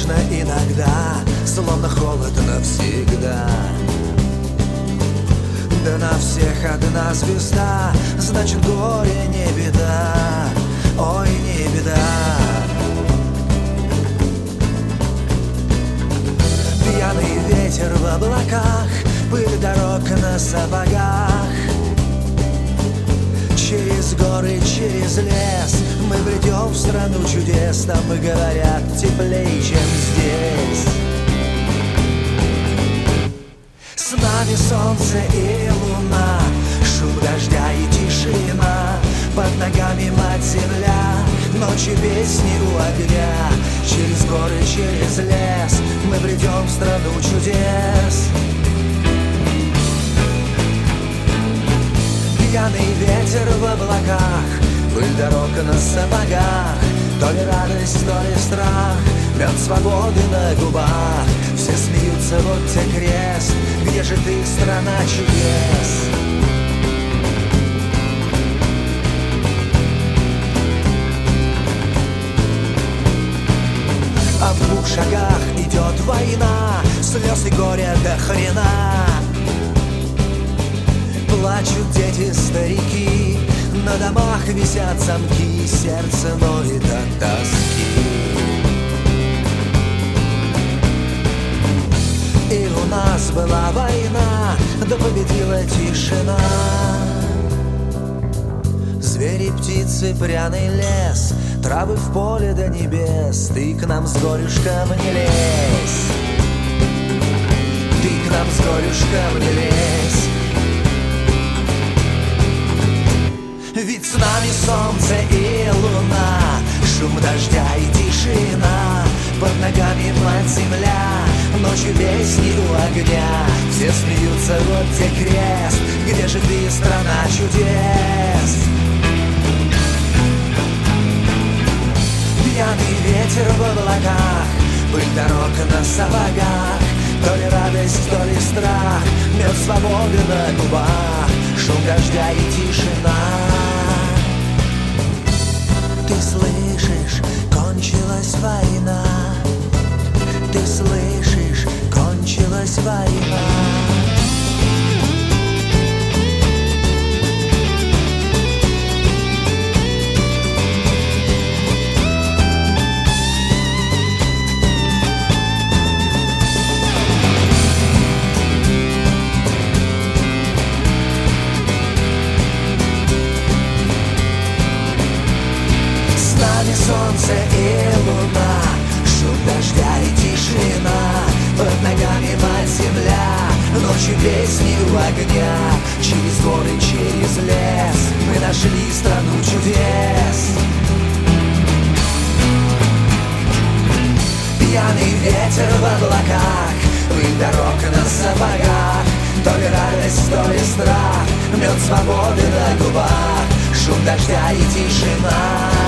грустно иногда, словно холод навсегда. Да на всех одна звезда, значит горе не беда, ой, не беда. Пьяный ветер в облаках, пыль дорог на сапогах. Через горы, через лес мы бредем в страну чудес. Там, говорят, теплее, чем здесь. С нами солнце и луна, шум дождя и тишина. Под ногами мать-земля, ночью песни у огня. Через горы, через лес мы бредем в страну чудес. Пьяный ветер в облаках, пыль дорог на сапогах. То ли радость, то ли страх, мед свободы на губах. Все смеются, вот те крест, где же ты, страна чудес? А в 2 шагах идет война, слез и горя до хрена. Плачут дети, старики, на домах висят замки, сердце ноет от тоски. И у нас была война, да победила тишина. Звери, птицы, пряный лес, травы в поле до небес. Ты к нам с горюшком не лезь, ты к нам с горюшком не лезь. Ведь с нами солнце и луна, шум дождя и тишина. Под ногами мать-земля, ночью песни у огня. Все смеются, вот те крест, где же ты, страна чудес? Пьяный ветер в облаках, пыль дорог на сапогах. То ли радость, то ли страх, мед свободы на губах. Шум дождя и тишина. Ты слышишь, кончилась война. Ты слышишь, кончилась война. Солнце и луна, шум дождя и тишина. Под ногами мать-земля, ночью песни у огня. Через горы, через лес мы нашли страну чудес. Пьяный ветер в облаках, пыль дорог на сапогах. То ли радость, то ли страх, мед свободы на губах. Шум дождя и тишина.